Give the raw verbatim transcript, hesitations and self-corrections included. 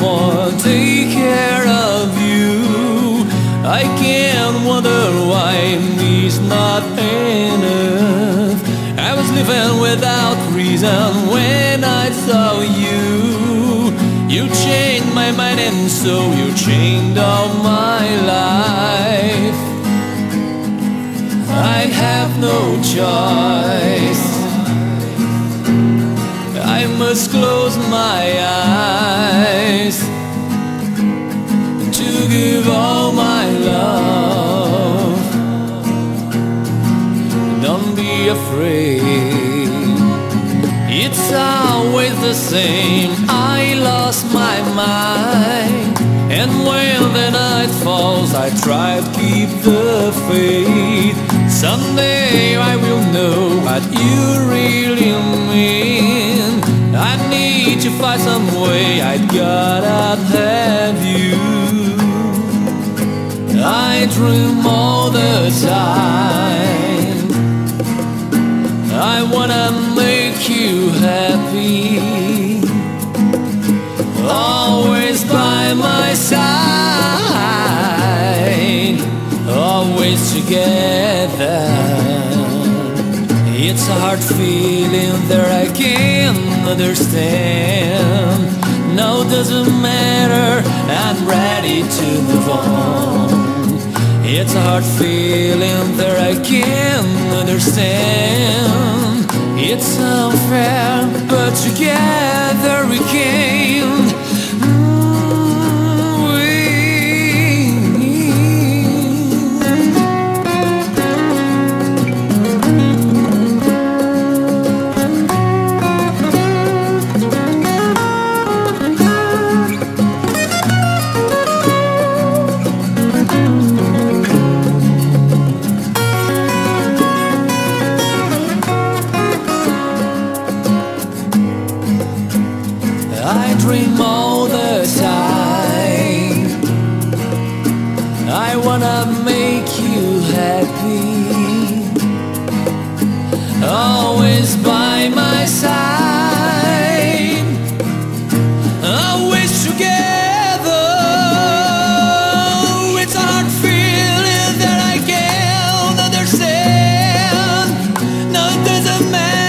someone take care of you. I can't wonder why me's not enough. I was living without reason when I saw you. You changed my mind and so you changed all my life. I have no choice. I must close my eyes to give all my love. Don't be afraid, it's always the same. I lost my mind, and when the night falls I try to keep the faith. Someday I will know what you really mean. I need to find some way, I gotta have you. I dream all the time, I wanna make you happy, always by my side, always together. It's a hard feeling that I can't understand. No, doesn't matter, I'm ready to move on. It's a hard feeling that I can't understand. It's unfair, but together we can. I dream all the time, I wanna make you happy, always by my side, always together. It's a hard feeling that I can't understand. No, it doesn't matter.